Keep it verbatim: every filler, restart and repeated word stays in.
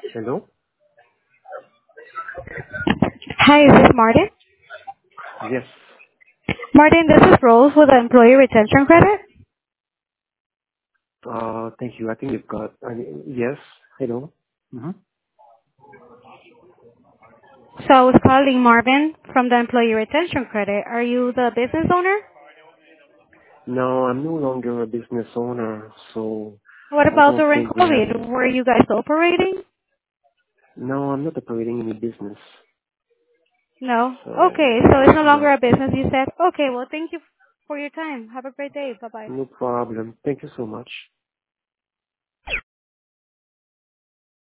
Hello? Hi, is this Martin? Yes. Martin, this is Rose with the Employee Retention Credit. Uh, thank you. I think you've got, I mean, yes. Hello? Mm-hmm. So I was calling Marvin from the Employee Retention Credit. Are you the business owner? No, I'm no longer a business owner, so What I about don't during think we have, COVID? Were you guys operating? no, I'm not operating any business. No. Okay, So, so it's no longer no, a business, you said? Okay, well, thank you for your time. Have a great day. Bye-bye. no problem. Thank you so much.